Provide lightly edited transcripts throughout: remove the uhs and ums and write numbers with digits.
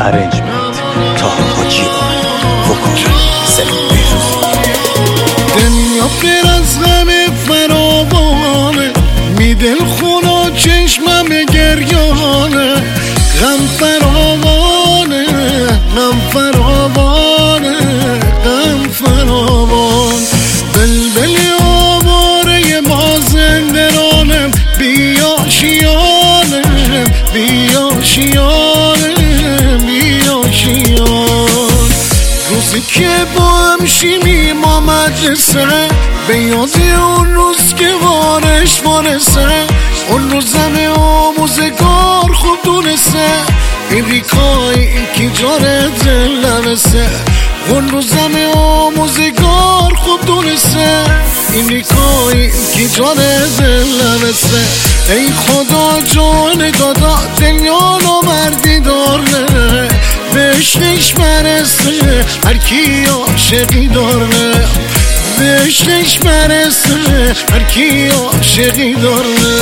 ارنجمنت طاهر حاجیان، وکال سلیم بهروزی. دنیا غیر از غم فراوانه، می دل خونه چشمم گریانه، غم فراوانه، غم فراوانه، غم فراوان. بلبلی آواره ما زندرانم، بیا شیانم، بیا شیانم، بیا شیان. روزی که با هم شیمیم ما مدرسه، به یاد اون روز که وارش وارسه، اون روز همه آموزگار خوب دونسته این ریکای که جاره دل نوسته. اون روز همه آموزگار خوب دونسته این ریکای که جاره دل نوسته. ای خدا جان دادا دنیا مردی دارنه، بهشتش برسه هر کی عاشقی دارنه، بهشتش برسه هر کی عاشقی دارنه.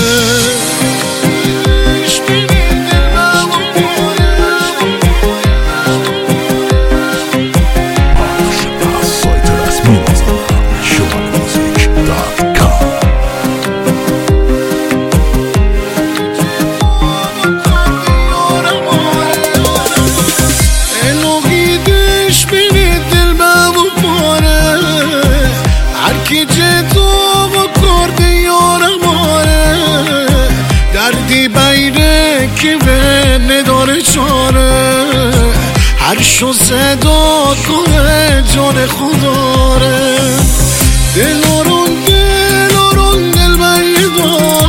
دردی بیره که به نداره چاره، هر شو صدا کنه جان خداره. دلارون دلارون دل بیدان،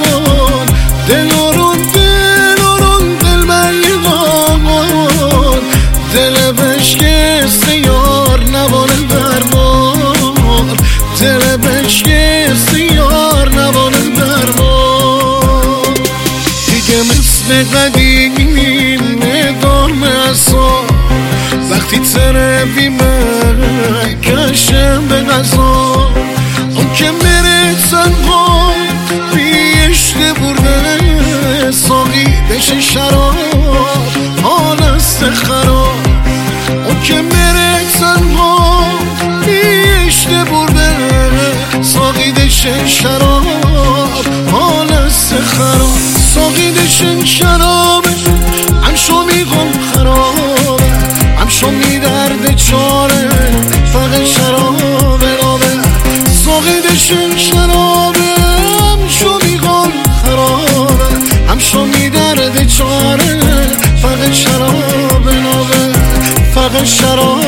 دلارون دلارون دل بیدان، دل بشکسته یار نوال درمان، دل بشکسته یار نوال درمان. دیگه مثل قدیم ندارم اصلا، وقتی طرفی من کشم به غذا، اون که میره تنها بیشته برده، ساقی بشه شراب حال است خراب. اون که میره تنها بیشته برده، ساقی بشه شراب حال است خراب. ساقی دشن شرابه همشو میگم خرابه، همشو میدرد چاره فقط شرابه رابه. ساقی دشن شرابه همشو میگم خرابه، همشو میدرد چاره فقط شرابه رابه، فقط شرابه.